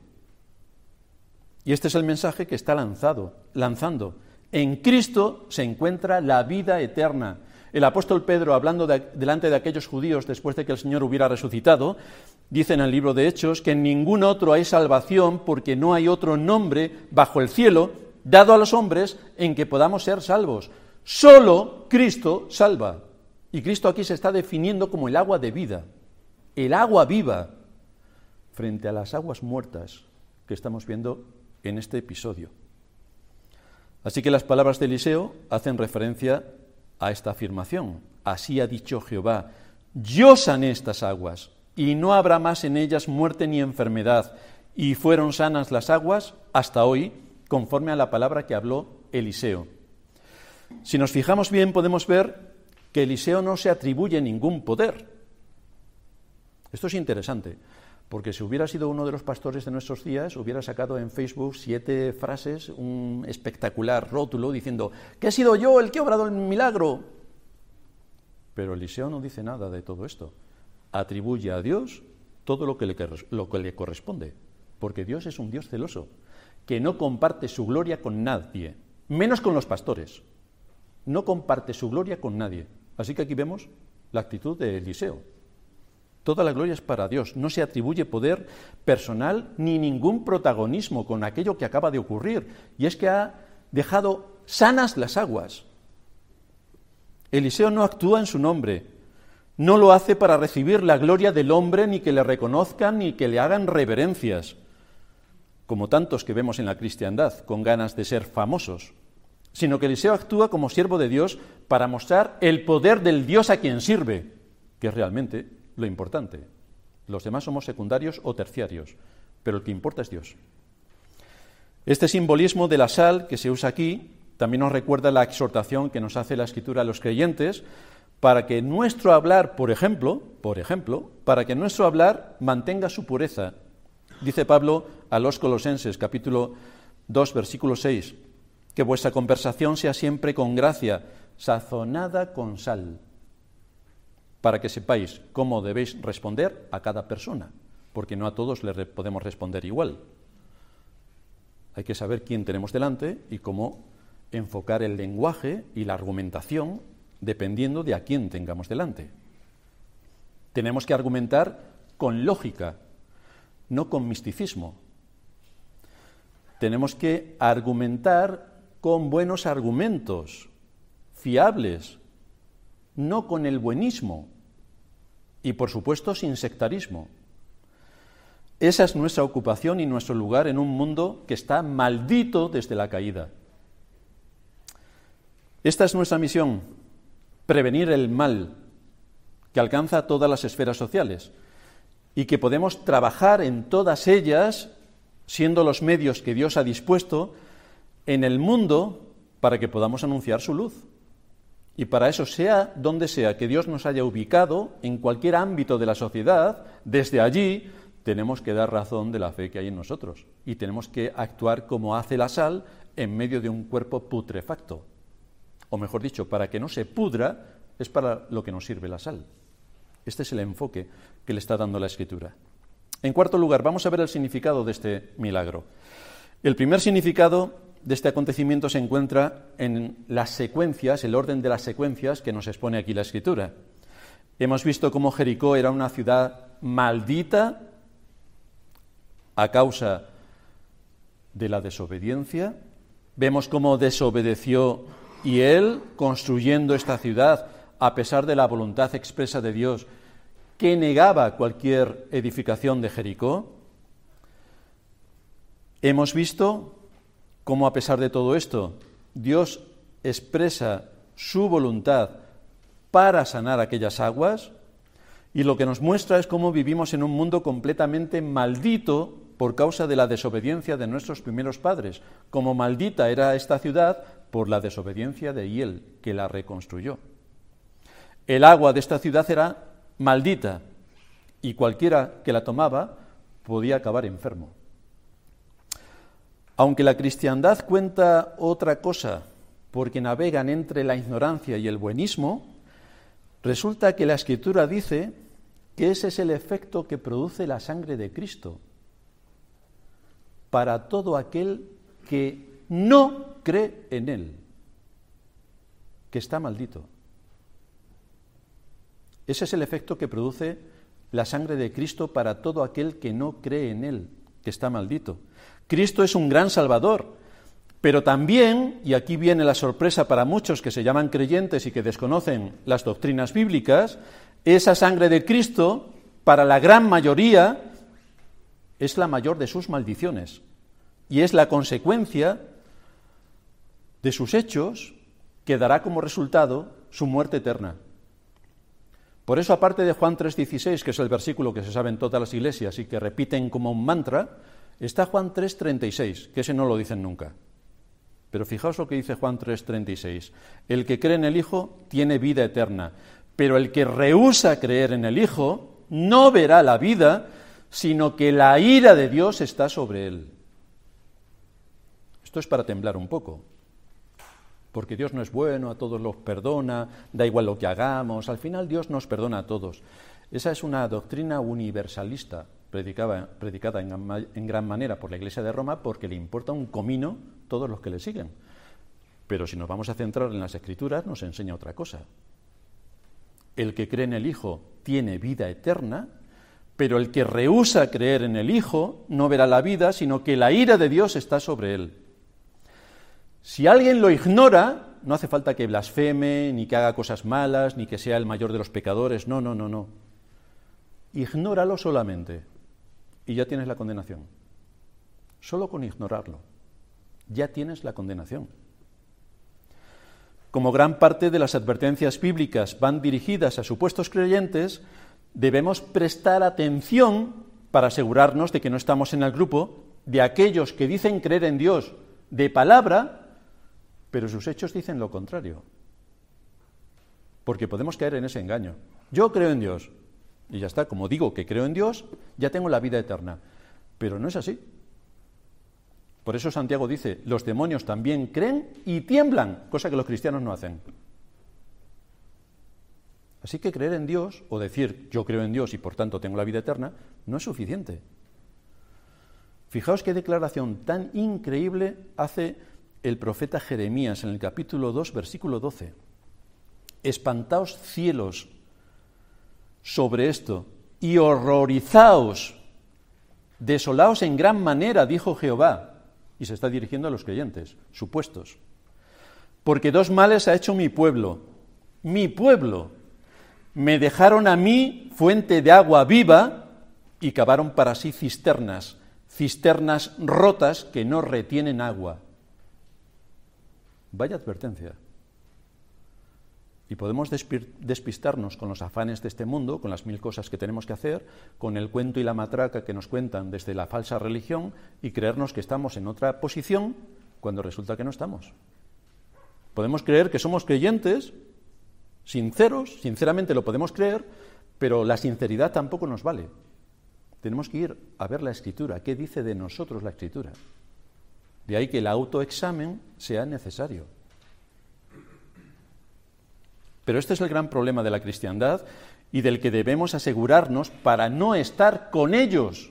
Y este es el mensaje que está lanzando. En Cristo se encuentra la vida eterna. El apóstol Pedro, hablando delante de aquellos judíos después de que el Señor hubiera resucitado, dice en el libro de Hechos que en ningún otro hay salvación, porque no hay otro nombre bajo el cielo dado a los hombres en que podamos ser salvos. Solo Cristo salva. Y Cristo aquí se está definiendo como el agua de vida, el agua viva, frente a las aguas muertas que estamos viendo en este episodio. Así que las palabras de Eliseo hacen referencia a esta afirmación. Así ha dicho Jehová: yo sané estas aguas, y no habrá más en ellas muerte ni enfermedad. Y fueron sanas las aguas hasta hoy, conforme a la palabra que habló Eliseo. Si nos fijamos bien, podemos ver que Eliseo no se atribuye ningún poder. Esto es interesante, porque si hubiera sido uno de los pastores de nuestros días, hubiera sacado en Facebook 7 frases, un espectacular rótulo diciendo que he sido yo el que ha obrado el milagro. Pero Eliseo no dice nada de todo esto. Atribuye a Dios todo lo que le corresponde, porque Dios es un Dios celoso, que no comparte su gloria con nadie, menos con los pastores. No comparte su gloria con nadie. Así que aquí vemos la actitud de Eliseo. Toda la gloria es para Dios. No se atribuye poder personal ni ningún protagonismo con aquello que acaba de ocurrir. Y es que ha dejado sanas las aguas. Eliseo no actúa en su nombre. No lo hace para recibir la gloria del hombre, ni que le reconozcan, ni que le hagan reverencias, como tantos que vemos en la cristiandad, con ganas de ser famosos, sino que Eliseo actúa como siervo de Dios para mostrar el poder del Dios a quien sirve, que es realmente lo importante. Los demás somos secundarios o terciarios, pero el que importa es Dios. Este simbolismo de la sal que se usa aquí también nos recuerda la exhortación que nos hace la Escritura a los creyentes para que nuestro hablar, por ejemplo, para que nuestro hablar mantenga su pureza Dice Pablo a los Colosenses, capítulo 2, versículo 6, que vuestra conversación sea siempre con gracia, sazonada con sal, para que sepáis cómo debéis responder a cada persona, porque no a todos le podemos responder igual. Hay que saber quién tenemos delante y cómo enfocar el lenguaje y la argumentación dependiendo de a quién tengamos delante. Tenemos que argumentar con lógica, no con misticismo. Tenemos que argumentar con buenos argumentos, fiables, no con el buenismo y, por supuesto, sin sectarismo. Esa es nuestra ocupación y nuestro lugar en un mundo que está maldito desde la caída. Esta es nuestra misión, prevenir el mal que alcanza todas las esferas sociales y que podemos trabajar en todas ellas, siendo los medios que Dios ha dispuesto en el mundo para que podamos anunciar su luz. Y para eso, sea donde sea que Dios nos haya ubicado, en cualquier ámbito de la sociedad, desde allí tenemos que dar razón de la fe que hay en nosotros y tenemos que actuar como hace la sal en medio de un cuerpo putrefacto. O mejor dicho, para que no se pudra, es para lo que nos sirve la sal. Este es el enfoque que le está dando la Escritura. En cuarto lugar, vamos a ver el significado de este milagro. El primer significado de este acontecimiento se encuentra en las secuencias, el orden de las secuencias que nos expone aquí la Escritura. Hemos visto cómo Jericó era una ciudad maldita a causa de la desobediencia. Vemos cómo desobedeció y él, construyendo esta ciudad, a pesar de la voluntad expresa de Dios, que negaba cualquier edificación de Jericó. Hemos visto cómo, a pesar de todo esto, Dios expresa su voluntad para sanar aquellas aguas, y lo que nos muestra es cómo vivimos en un mundo completamente maldito por causa de la desobediencia de nuestros primeros padres, como maldita era esta ciudad por la desobediencia de Hiel, que la reconstruyó. El agua de esta ciudad era maldita, y cualquiera que la tomaba podía acabar enfermo. Aunque la cristiandad cuenta otra cosa, porque navegan entre la ignorancia y el buenismo, resulta que la Escritura dice que ese es el efecto que produce la sangre de Cristo para todo aquel que no cree en Él, que está maldito. Ese es el efecto que produce la sangre de Cristo para todo aquel que no cree en Él, que está maldito. Cristo es un gran Salvador, pero también, y aquí viene la sorpresa para muchos que se llaman creyentes y que desconocen las doctrinas bíblicas, esa sangre de Cristo, para la gran mayoría, es la mayor de sus maldiciones y es la consecuencia de sus hechos que dará como resultado su muerte eterna. Por eso, aparte de Juan 3,16, que es el versículo que se sabe en todas las iglesias y que repiten como un mantra, está Juan 3,36, que ese no lo dicen nunca. Pero fijaos lo que dice Juan 3,36. El que cree en el Hijo tiene vida eterna, pero el que rehúsa creer en el Hijo no verá la vida, sino que la ira de Dios está sobre él. Esto es para temblar un poco, porque Dios no es bueno, a todos los perdona, da igual lo que hagamos, al final Dios nos perdona a todos. Esa es una doctrina universalista, predicada en gran manera por la Iglesia de Roma, porque le importa un comino todos los que le siguen. Pero si nos vamos a centrar en las Escrituras, nos enseña otra cosa. El que cree en el Hijo tiene vida eterna, pero el que rehúsa creer en el Hijo no verá la vida, sino que la ira de Dios está sobre él. Si alguien lo ignora, no hace falta que blasfeme, ni que haga cosas malas, ni que sea el mayor de los pecadores, no. Ignóralo solamente y ya tienes la condenación. Solo con ignorarlo, ya tienes la condenación. Como gran parte de las advertencias bíblicas van dirigidas a supuestos creyentes, debemos prestar atención para asegurarnos de que no estamos en el grupo de aquellos que dicen creer en Dios de palabra, pero sus hechos dicen lo contrario. Porque podemos caer en ese engaño. Yo creo en Dios, y ya está, como digo que creo en Dios, ya tengo la vida eterna. Pero no es así. Por eso Santiago dice, los demonios también creen y tiemblan, cosa que los cristianos no hacen. Así que creer en Dios, o decir yo creo en Dios y por tanto tengo la vida eterna, no es suficiente. Fijaos qué declaración tan increíble hace el profeta Jeremías en el capítulo 2, versículo 12. Espantaos cielos sobre esto y horrorizaos, desolaos en gran manera, dijo Jehová. Y se está dirigiendo a los creyentes, supuestos. Porque dos males ha hecho mi pueblo. Mi pueblo. Me dejaron a mí fuente de agua viva y cavaron para sí cisternas rotas que no retienen agua. Vaya advertencia. Y podemos despistarnos con los afanes de este mundo, con las 1000 cosas que tenemos que hacer, con el cuento y la matraca que nos cuentan desde la falsa religión y creernos que estamos en otra posición cuando resulta que no estamos. Podemos creer que somos creyentes, sinceros, sinceramente lo podemos creer, pero la sinceridad tampoco nos vale. Tenemos que ir a ver la Escritura, qué dice de nosotros la Escritura. De ahí que el autoexamen sea necesario. Pero este es el gran problema de la cristiandad y del que debemos asegurarnos para no estar con ellos.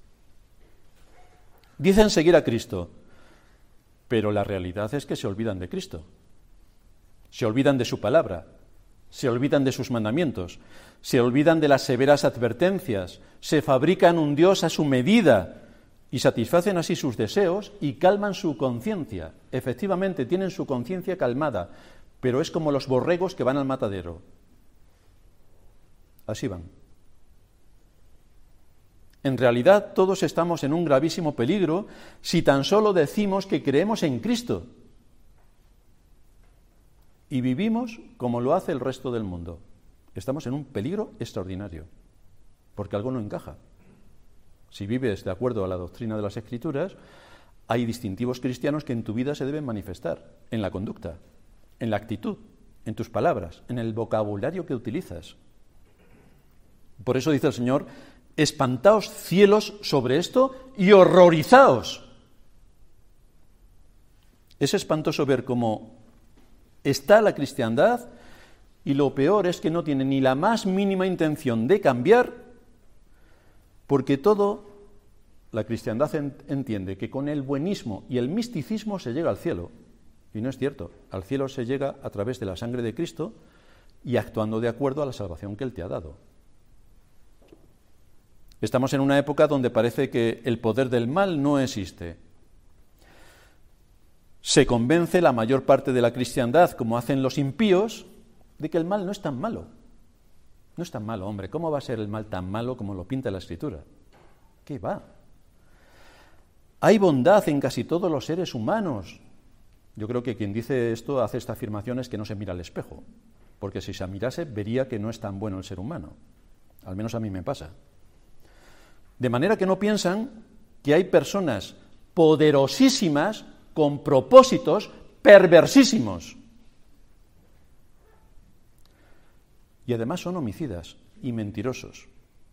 Dicen seguir a Cristo, pero la realidad es que se olvidan de Cristo. Se olvidan de su palabra, se olvidan de sus mandamientos, se olvidan de las severas advertencias, se fabrican un Dios a su medida y satisfacen así sus deseos y calman su conciencia. Efectivamente, tienen su conciencia calmada, pero es como los borregos que van al matadero. Así van. En realidad, todos estamos en un gravísimo peligro si tan solo decimos que creemos en Cristo y vivimos como lo hace el resto del mundo. Estamos en un peligro extraordinario, porque algo no encaja. Si vives de acuerdo a la doctrina de las Escrituras, hay distintivos cristianos que en tu vida se deben manifestar, en la conducta, en la actitud, en tus palabras, en el vocabulario que utilizas. Por eso dice el Señor, espantaos cielos sobre esto y horrorizaos. Es espantoso ver cómo está la cristiandad y lo peor es que no tiene ni la más mínima intención de cambiar, porque la cristiandad entiende que con el buenismo y el misticismo se llega al cielo. Y no es cierto. Al cielo se llega a través de la sangre de Cristo y actuando de acuerdo a la salvación que Él te ha dado. Estamos en una época donde parece que el poder del mal no existe. Se convence la mayor parte de la cristiandad, como hacen los impíos, de que el mal no es tan malo. No es tan malo, hombre. ¿Cómo va a ser el mal tan malo como lo pinta la Escritura? ¿Qué va? Hay bondad en casi todos los seres humanos. Yo creo que quien dice esto hace esta afirmación es que no se mira al espejo, porque si se mirase vería que no es tan bueno el ser humano. Al menos a mí me pasa. De manera que no piensan que hay personas poderosísimas con propósitos perversísimos. Y además son homicidas y mentirosos.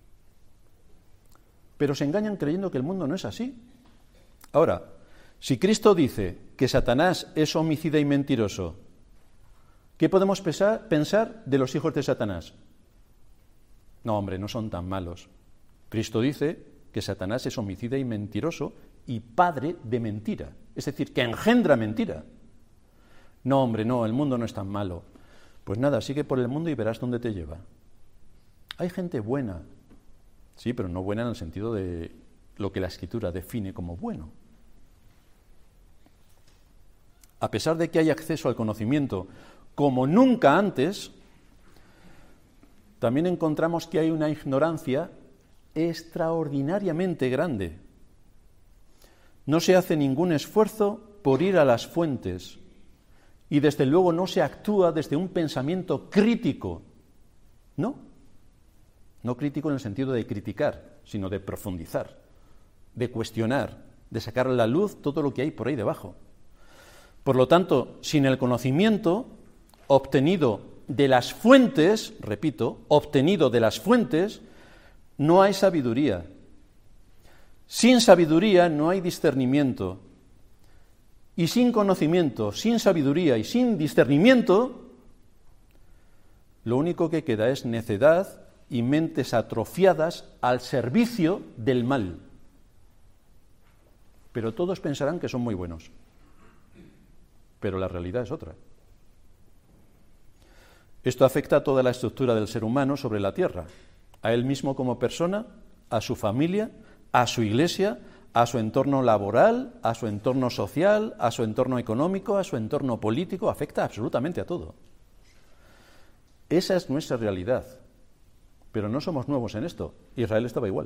Pero se engañan creyendo que el mundo no es así. Ahora, si Cristo dice que Satanás es homicida y mentiroso, ¿qué podemos pensar de los hijos de Satanás? No, hombre, no son tan malos. Cristo dice que Satanás es homicida y mentiroso y padre de mentira, es decir, que engendra mentira. No, hombre, no, el mundo no es tan malo. Pues nada, sigue por el mundo y verás dónde te lleva. Hay gente buena, sí, pero no buena en el sentido de lo que la Escritura define como bueno. A pesar de que hay acceso al conocimiento como nunca antes, también encontramos que hay una ignorancia extraordinariamente grande. No se hace ningún esfuerzo por ir a las fuentes y desde luego no se actúa desde un pensamiento crítico. No crítico en el sentido de criticar, sino de profundizar, de cuestionar, de sacar a la luz todo lo que hay por ahí debajo. Por lo tanto, sin el conocimiento obtenido de las fuentes, repito, obtenido de las fuentes, no hay sabiduría. Sin sabiduría no hay discernimiento. Y sin conocimiento, sin sabiduría y sin discernimiento, lo único que queda es necedad y mentes atrofiadas al servicio del mal. Pero todos pensarán que son muy buenos. Pero la realidad es otra. Esto afecta a toda la estructura del ser humano sobre la tierra, a él mismo como persona, a su familia, a su iglesia, a su entorno laboral, a su entorno social, a su entorno económico, a su entorno político, afecta absolutamente a todo. Esa es nuestra realidad, pero no somos nuevos en esto. Israel estaba igual.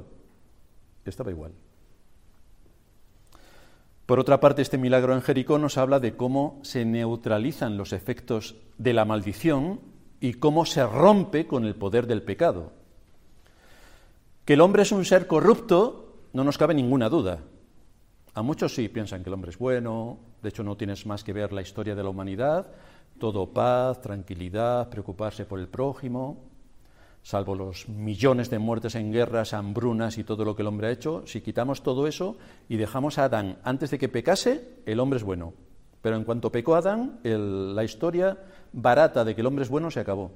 Por otra parte, este milagro en Jericó nos habla de cómo se neutralizan los efectos de la maldición y cómo se rompe con el poder del pecado. Que el hombre es un ser corrupto no nos cabe ninguna duda. A muchos sí piensan que el hombre es bueno, de hecho no tienes más que ver la historia de la humanidad, todo paz, tranquilidad, preocuparse por el prójimo, salvo los millones de muertes en guerras, hambrunas y todo lo que el hombre ha hecho. Si quitamos todo eso y dejamos a Adán antes de que pecase, el hombre es bueno. Pero en cuanto pecó Adán, la historia barata de que el hombre es bueno se acabó.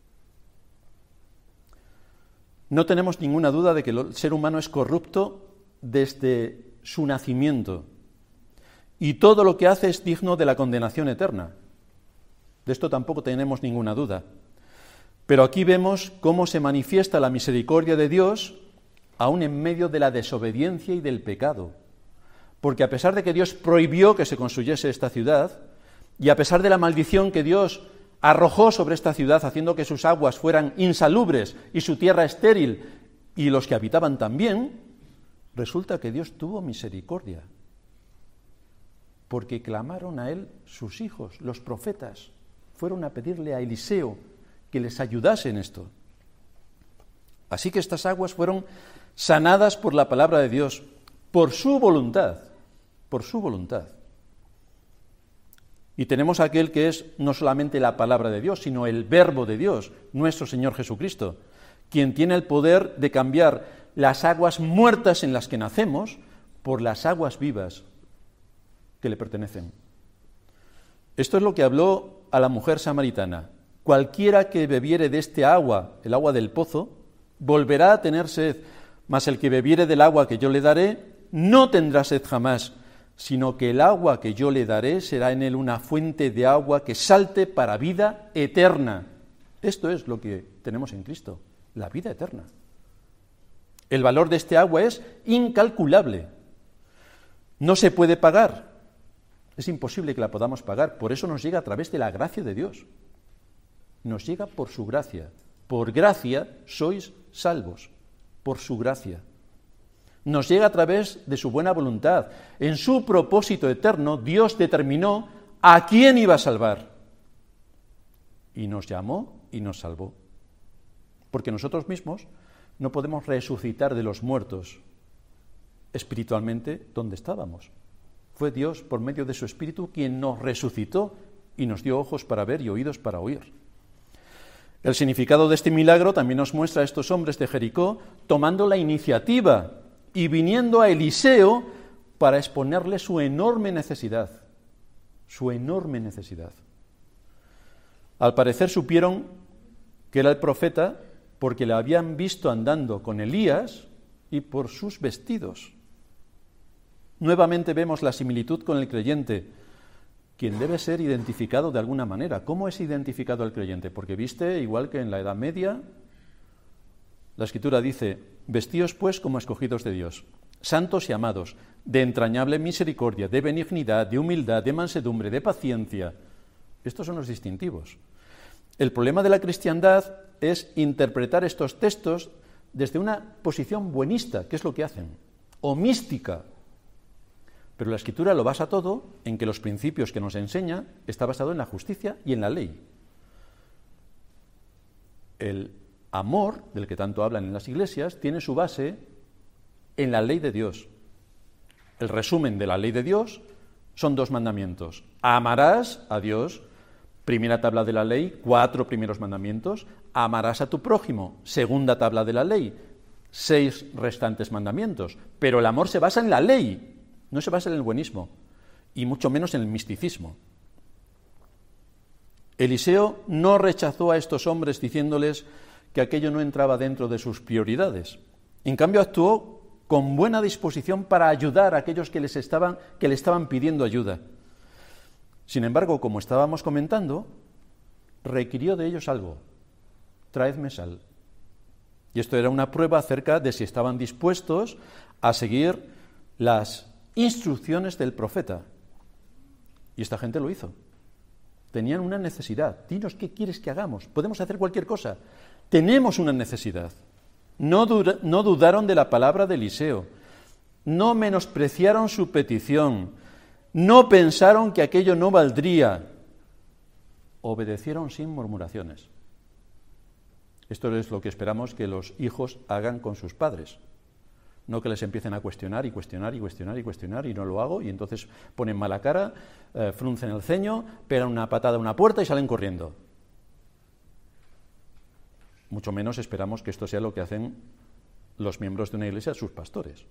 No tenemos ninguna duda de que el ser humano es corrupto desde su nacimiento, y todo lo que hace es digno de la condenación eterna. De esto tampoco tenemos ninguna duda. Pero aquí vemos cómo se manifiesta la misericordia de Dios aún en medio de la desobediencia y del pecado. Porque a pesar de que Dios prohibió que se construyese esta ciudad, y a pesar de la maldición que Dios arrojó sobre esta ciudad, haciendo que sus aguas fueran insalubres y su tierra estéril, y los que habitaban también, resulta que Dios tuvo misericordia, porque clamaron a él sus hijos, los profetas, fueron a pedirle a Eliseo que les ayudase en esto. Así que estas aguas fueron sanadas por la palabra de Dios, por su voluntad, Y tenemos aquel que es no solamente la palabra de Dios, sino el verbo de Dios, nuestro Señor Jesucristo, quien tiene el poder de cambiar las aguas muertas en las que nacemos por las aguas vivas que le pertenecen. Esto es lo que habló a la mujer samaritana. Cualquiera que bebiere de este agua, el agua del pozo, volverá a tener sed, mas el que bebiere del agua que yo le daré, no tendrá sed jamás, sino que el agua que yo le daré será en él una fuente de agua que salte para vida eterna. Esto es lo que tenemos en Cristo, la vida eterna. El valor de este agua es incalculable. No se puede pagar. Es imposible que la podamos pagar. Por eso nos llega a través de la gracia de Dios. Nos llega por su gracia. Por gracia sois salvos. Por su gracia. Nos llega a través de su buena voluntad. En su propósito eterno, Dios determinó a quién iba a salvar. Y nos llamó y nos salvó. Porque nosotros mismos no podemos resucitar de los muertos espiritualmente donde estábamos. Fue Dios, por medio de su Espíritu, quien nos resucitó y nos dio ojos para ver y oídos para oír. El significado de este milagro también nos muestra a estos hombres de Jericó tomando la iniciativa y viniendo a Eliseo para exponerle su enorme necesidad. Su enorme necesidad. Al parecer supieron que era el profeta porque le habían visto andando con Elías y por sus vestidos. Nuevamente vemos la similitud con el creyente, quien debe ser identificado de alguna manera. ¿Cómo es identificado el creyente? Porque viste, igual que en la Edad Media, la Escritura dice: vestíos pues como escogidos de Dios, santos y amados, de entrañable misericordia, de benignidad, de humildad, de mansedumbre, de paciencia. Estos son los distintivos. El problema de la cristiandad es interpretar estos textos desde una posición buenista, que es lo que hacen, o mística. Pero la Escritura lo basa todo en que los principios que nos enseña está basado en la justicia y en la ley. El amor, del que tanto hablan en las iglesias, tiene su base en la ley de Dios. El resumen de la ley de Dios son 2 mandamientos. Amarás a Dios, primera tabla de la ley, 4 primeros mandamientos. Amarás a tu prójimo, segunda tabla de la ley, 6 restantes mandamientos, pero el amor se basa en la ley, no se basa en el buenismo, y mucho menos en el misticismo. Eliseo no rechazó a estos hombres diciéndoles que aquello no entraba dentro de sus prioridades. En cambio, actuó con buena disposición para ayudar a aquellos que le estaban pidiendo ayuda. Sin embargo, como estábamos comentando, requirió de ellos algo: traedme sal. Y esto era una prueba acerca de si estaban dispuestos a seguir las instrucciones del profeta. Y esta gente lo hizo. Tenían una necesidad. Dinos qué quieres que hagamos. Podemos hacer cualquier cosa. Tenemos una necesidad. No dudaron de la palabra de Eliseo. No menospreciaron su petición. No pensaron que aquello no valdría. Obedecieron sin murmuraciones. Esto es lo que esperamos que los hijos hagan con sus padres. No que les empiecen a cuestionar y cuestionar y cuestionar y cuestionar y no lo hago, y entonces ponen mala cara, fruncen el ceño, pegan una patada a una puerta y salen corriendo. Mucho menos esperamos que esto sea lo que hacen los miembros de una iglesia a sus pastores.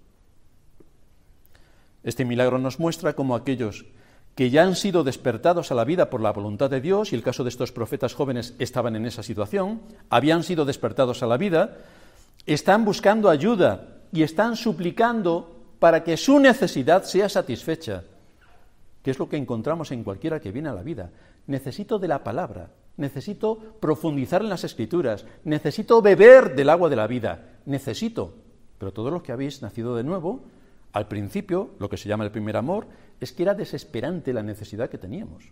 Este milagro nos muestra cómo aquellos que ya han sido despertados a la vida por la voluntad de Dios, y el caso de estos profetas jóvenes estaban en esa situación, habían sido despertados a la vida, están buscando ayuda y están suplicando para que su necesidad sea satisfecha, que es lo que encontramos en cualquiera que viene a la vida. Necesito de la palabra, necesito profundizar en las Escrituras, necesito beber del agua de la vida, necesito. Pero todos los que habéis nacido de nuevo, al principio, lo que se llama el primer amor, es que era desesperante la necesidad que teníamos.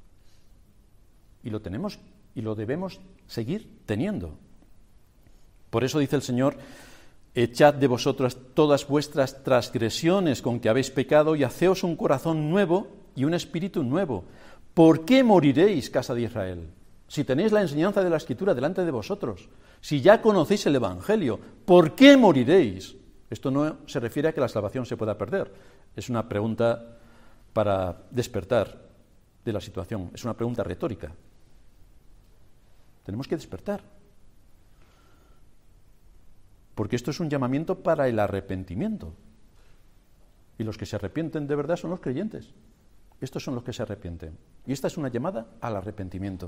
Y lo tenemos y lo debemos seguir teniendo. Por eso dice el Señor: echad de vosotras todas vuestras transgresiones con que habéis pecado y haceos un corazón nuevo y un espíritu nuevo. ¿Por qué moriréis, casa de Israel? Si tenéis la enseñanza de la Escritura delante de vosotros, si ya conocéis el Evangelio, ¿por qué moriréis? Esto no se refiere a que la salvación se pueda perder. Es una pregunta para despertar de la situación. Es una pregunta retórica. Tenemos que despertar. Porque esto es un llamamiento para el arrepentimiento. Y los que se arrepienten de verdad son los creyentes. Estos son los que se arrepienten. Y esta es una llamada al arrepentimiento.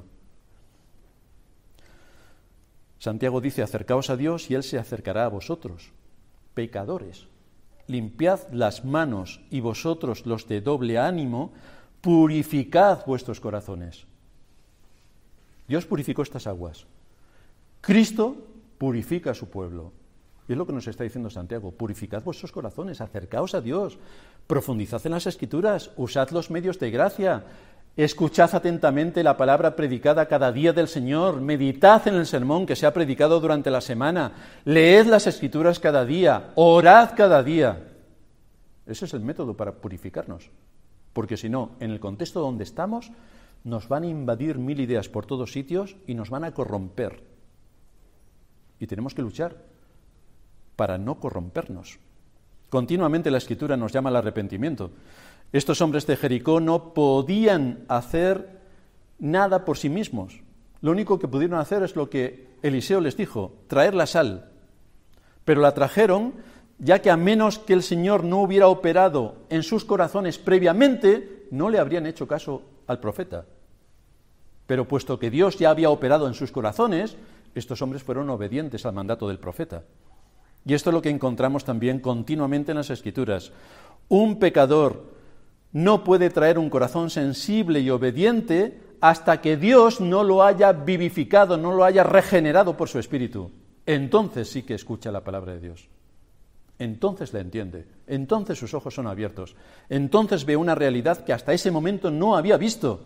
Santiago dice: acercaos a Dios y Él se acercará a vosotros. Pecadores, limpiad las manos, y vosotros, los de doble ánimo, purificad vuestros corazones. Dios purificó estas aguas. Cristo purifica a su pueblo. Y es lo que nos está diciendo Santiago: purificad vuestros corazones, acercaos a Dios, profundizad en las Escrituras, usad los medios de gracia, escuchad atentamente la palabra predicada cada día del Señor, meditad en el sermón que se ha predicado durante la semana, leed las Escrituras cada día, orad cada día. Ese es el método para purificarnos, porque si no, en el contexto donde estamos, nos van a invadir 1000 ideas por todos sitios y nos van a corromper. Y tenemos que luchar para no corrompernos. Continuamente la Escritura nos llama al arrepentimiento. Estos hombres de Jericó no podían hacer nada por sí mismos. Lo único que pudieron hacer es lo que Eliseo les dijo: traer la sal. Pero la trajeron, ya que a menos que el Señor no hubiera operado en sus corazones previamente, no le habrían hecho caso al profeta. Pero puesto que Dios ya había operado en sus corazones, estos hombres fueron obedientes al mandato del profeta. Y esto es lo que encontramos también continuamente en las Escrituras. Un pecador no puede traer un corazón sensible y obediente hasta que Dios no lo haya vivificado, no lo haya regenerado por su Espíritu. Entonces sí que escucha la palabra de Dios. Entonces la entiende. Entonces sus ojos son abiertos. Entonces ve una realidad que hasta ese momento no había visto.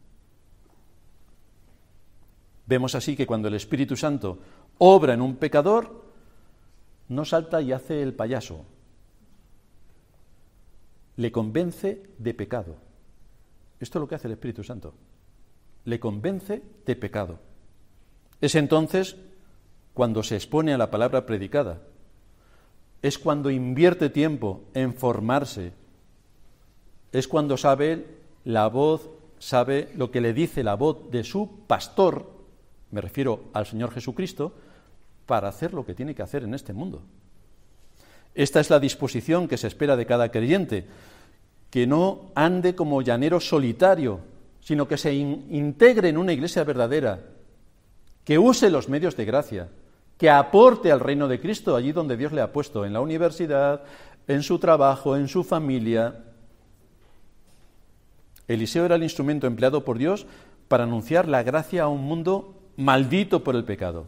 Vemos así que cuando el Espíritu Santo obra en un pecador, no salta y hace el payaso. Le convence de pecado. Esto es lo que hace el Espíritu Santo. Le convence de pecado. Es entonces cuando se expone a la palabra predicada. Es cuando invierte tiempo en formarse. Es cuando sabe lo que le dice la voz de su pastor, me refiero al Señor Jesucristo, para hacer lo que tiene que hacer en este mundo. Esta es la disposición que se espera de cada creyente, que no ande como llanero solitario, sino que se integre en una iglesia verdadera, que use los medios de gracia, que aporte al reino de Cristo allí donde Dios le ha puesto, en la universidad, en su trabajo, en su familia. Eliseo era el instrumento empleado por Dios para anunciar la gracia a un mundo maldito por el pecado.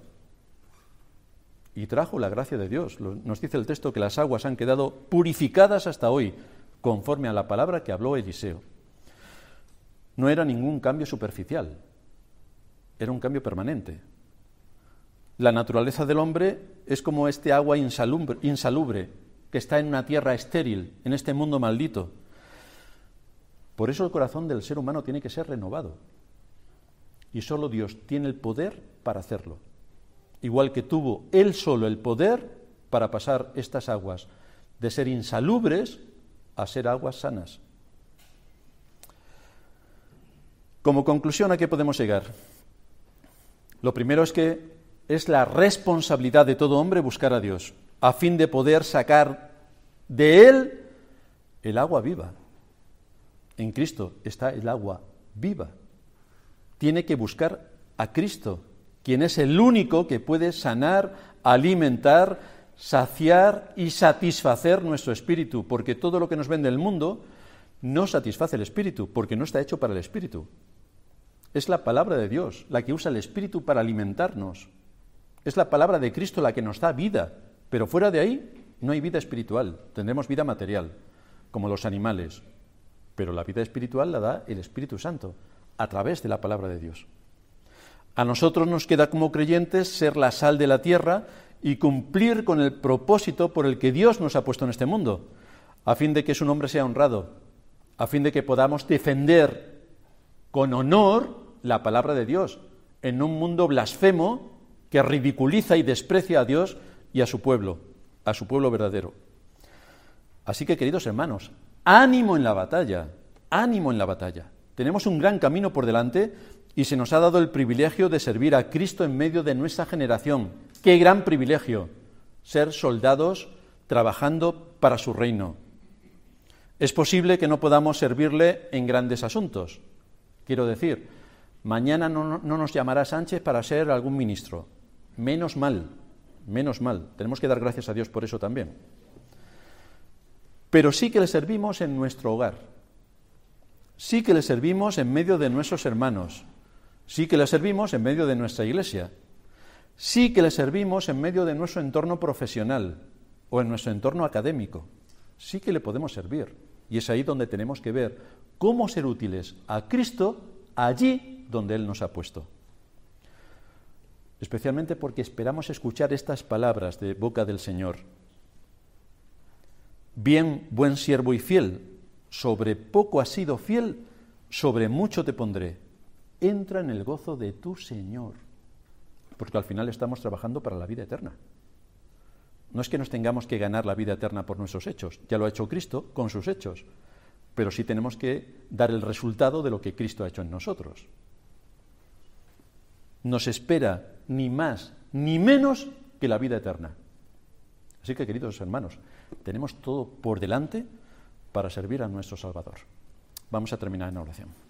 Y trajo la gracia de Dios. Nos dice el texto que las aguas han quedado purificadas hasta hoy, conforme a la palabra que habló Eliseo. No era ningún cambio superficial, era un cambio permanente. La naturaleza del hombre es como este agua insalubre que está en una tierra estéril, en este mundo maldito. Por eso el corazón del ser humano tiene que ser renovado. Y solo Dios tiene el poder para hacerlo. Igual que tuvo Él solo el poder para pasar estas aguas de ser insalubres a ser aguas sanas. Como conclusión, ¿a qué podemos llegar? Lo primero es que es la responsabilidad de todo hombre buscar a Dios, a fin de poder sacar de Él el agua viva. En Cristo está el agua viva. Tiene que buscar a Cristo, quien es el único que puede sanar, alimentar, saciar y satisfacer nuestro espíritu, porque todo lo que nos vende el mundo no satisface el espíritu, porque no está hecho para el espíritu. Es la palabra de Dios la que usa el espíritu para alimentarnos. Es la palabra de Cristo la que nos da vida, pero fuera de ahí no hay vida espiritual. Tendremos vida material, como los animales, pero la vida espiritual la da el Espíritu Santo, a través de la palabra de Dios. A nosotros nos queda como creyentes ser la sal de la tierra y cumplir con el propósito por el que Dios nos ha puesto en este mundo, a fin de que su nombre sea honrado, a fin de que podamos defender con honor la palabra de Dios en un mundo blasfemo que ridiculiza y desprecia a Dios y a su pueblo verdadero. Así que, queridos hermanos, ánimo en la batalla, ánimo en la batalla. Tenemos un gran camino por delante y se nos ha dado el privilegio de servir a Cristo en medio de nuestra generación. ¡Qué gran privilegio! Ser soldados trabajando para su reino. Es posible que no podamos servirle en grandes asuntos. Quiero decir, mañana no nos llamará Sánchez para ser algún ministro. Menos mal. Tenemos que dar gracias a Dios por eso también. Pero sí que le servimos en nuestro hogar. Sí que le servimos en medio de nuestros hermanos. Sí que le servimos en medio de nuestra iglesia. Sí que le servimos en medio de nuestro entorno profesional o en nuestro entorno académico. Sí que le podemos servir. Y es ahí donde tenemos que ver cómo ser útiles a Cristo allí donde Él nos ha puesto. Especialmente porque esperamos escuchar estas palabras de boca del Señor. Bien, buen siervo y fiel, sobre poco has sido fiel, sobre mucho te pondré. Entra en el gozo de tu Señor. Porque al final estamos trabajando para la vida eterna. No es que nos tengamos que ganar la vida eterna por nuestros hechos, ya lo ha hecho Cristo con sus hechos, pero sí tenemos que dar el resultado de lo que Cristo ha hecho en nosotros. Nos espera ni más ni menos que la vida eterna. Así que, queridos hermanos, tenemos todo por delante para servir a nuestro Salvador. Vamos a terminar en oración.